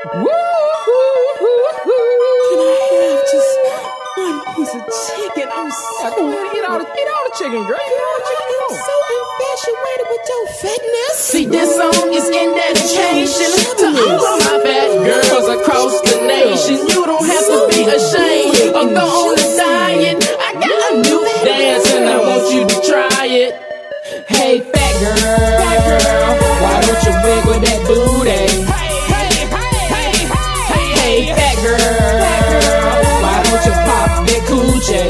Woo, Can I have just one piece of chicken? I'm so go ahead and eat all the chicken, girl. Eat all the chicken you I'm want. so infatuated with your fatness. See, this song is in dedication to all of my bad girls across the nation. You don't have to be ashamed or go on a diet. I got a new dance and I want you to try it. Hey, fat girl, why don't you wiggle that booty? Hey, fat girl, why don't you pop that coochie?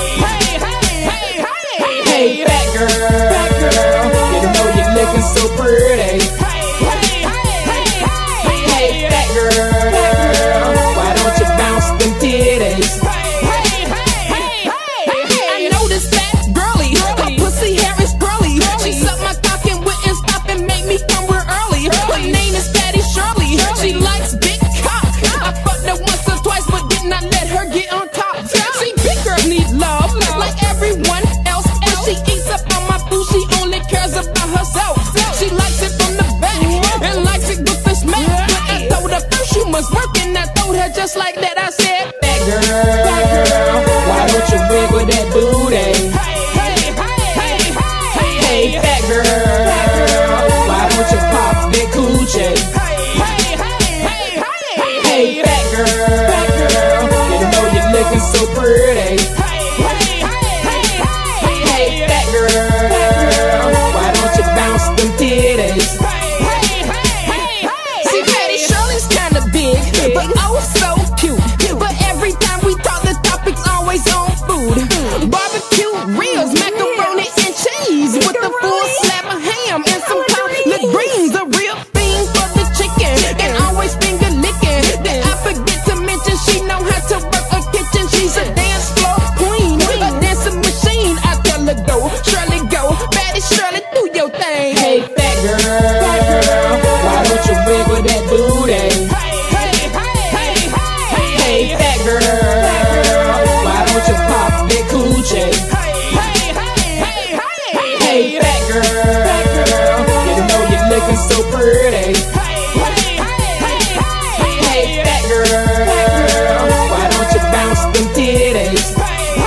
Hey, fat girl, you know you're looking so pretty. Hey, fat girl, why don't you bounce them titties? I know this fat girly, her pussy hair is curly. She sucked my cock and wouldn't stop and make me come real early. Her name is Patty Shirley, she likes big cock. I fucked her once or twice, but did not let her get on top. See, big girls need love, like everyone else. When she eats up on my food, she only cares about herself. She likes it from the back and likes it with the smack. But I told her first you must work, and I told her just like that. I said, fat girl, why don't you wiggle that booty? Hey, fat girl, why don't you pop that coochie? Hey, fat girl, you know you're looking so pretty. Hey, fat girl, why don't you bounce them titties? See, Patty Shirley's kinda big, but oh so cute. But every time we talk, the topic's always on food. Barbecue ribs, macaroni and cheese with a full slab of ham and some collard greens. A real thing for the chicken and always finger licking. Then I forget to mention she know how to work a kitchen. She's a dance floor queen, a dancing machine. I tell her go, Shirley go, Patty Shirley do your thing. Hey, fat girl, why don't you wiggle that booty? Hey, fat girl, why don't you pop that coochie? Hey, fat girl, you know you're looking so pretty. Hey, fat girl, why don't you bounce them titties?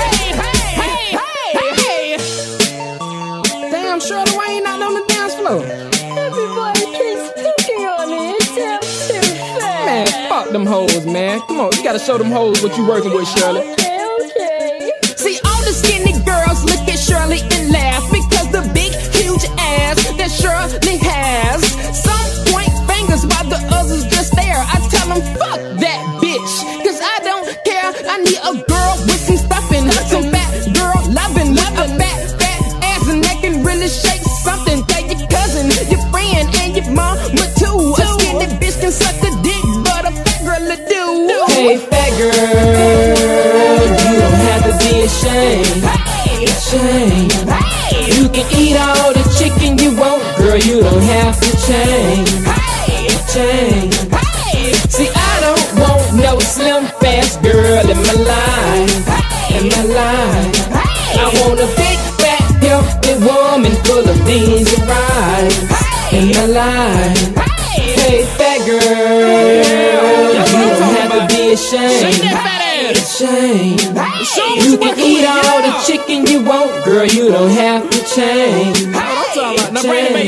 Damn, Shirley, why ain't not on the dance floor? Everybody keeps picking on me. I'm too fat. Man, fuck them hoes, man. Come on, you gotta show them hoes what you working with, Shirley. Okay. See, all the skinny girls look at Shirley and laugh because the big, huge ass that Shirley has. Some point fingers while the others just stare. I tell them, fuck that bitch, cause I don't care. I need a girl with some stuffing, some fat girl loving, with a fat ass and that can really shake something. Tell your cousin, your friend, and your mama too. A skinny bitch can suck a dick, but a fat girl will do. Hey, fat girl, you don't have to be ashamed. Shame. You can eat all the chicken you want, girl. You don't have to change. See, I don't want no slim fast girl in my life. I want a big fat healthy woman full of beans and rice in my life. Hey, fat girl, you don't have to be ashamed. Shame. You can eat all the chicken you want, girl. You don't have to change. Now, bring